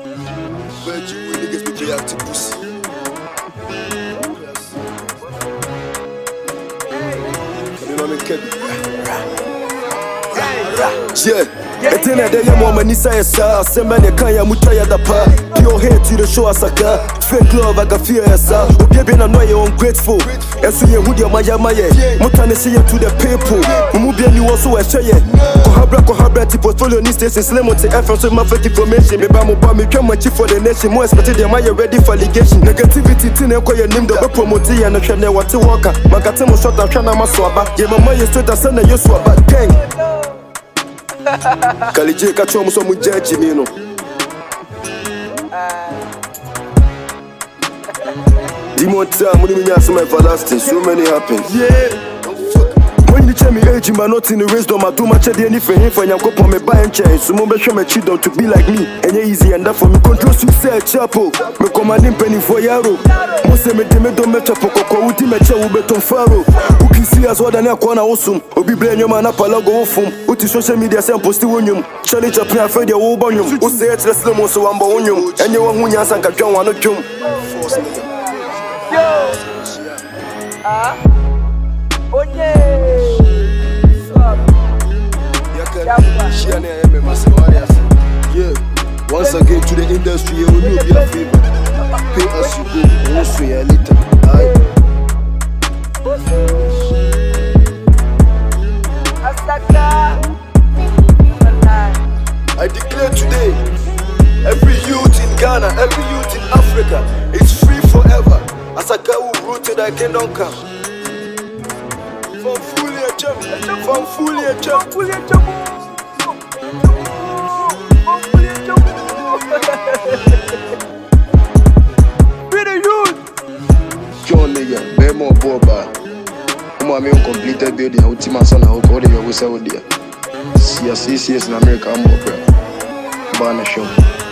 Virgin, we niggas be reacting pussy. Yeah, it's in there, your mom and Nisa, sir. Send me the Kaya Mutaya the pa. Pure hate to the show as a car. Fake love, I can fear, sir. You've been annoying, ungrateful. And so you would your Maya Maya. Mutani see you to the people. Mubian, you also a share. Kohabra, portfolio needs to slim on the effort of my information. Maybe I'm about me, come chief for the nation. More expected than Maya ready for litigation. Negativity, Tina, call your name, the promoter, and a channel, what to walk. Makatamo shot, I'm trying to maswaba. Yeah, my Maya straight, I send a Yoswaba gang. Kalije kacho muso mujeji mino. Dimonta muni minyasa my everlasting. So many happen. Yeah. When you tell me age, man, not in the wisdom, I do much at the end for him for young couple me buy and change. So move show me children to be like me. And easy and that for me control success chapel. Me commanding penny for yaro. Most me don't match up for uti match up beton faro. Who can see as what I corner awesome. Obi blame your man up a logo of Uti social media send post union. Charlie Chaplin afraid your old bonium. Who say it's less slow so I'm bonium. And you want Munya Sanka John one of Jum. Yeah, once again to the industry, you will be a favor. Pay as you go, also a little. I declare today, every youth in Ghana, every youth in Africa is free forever. As a guy who rooted, I cannot come. From fully a jump, from fully a jump, fully a jump. John Leah, Bemo Boba. I'm completed building. How Tima son, how called you? Who said, "Dear, see, in America, I'm more proud." Banner show.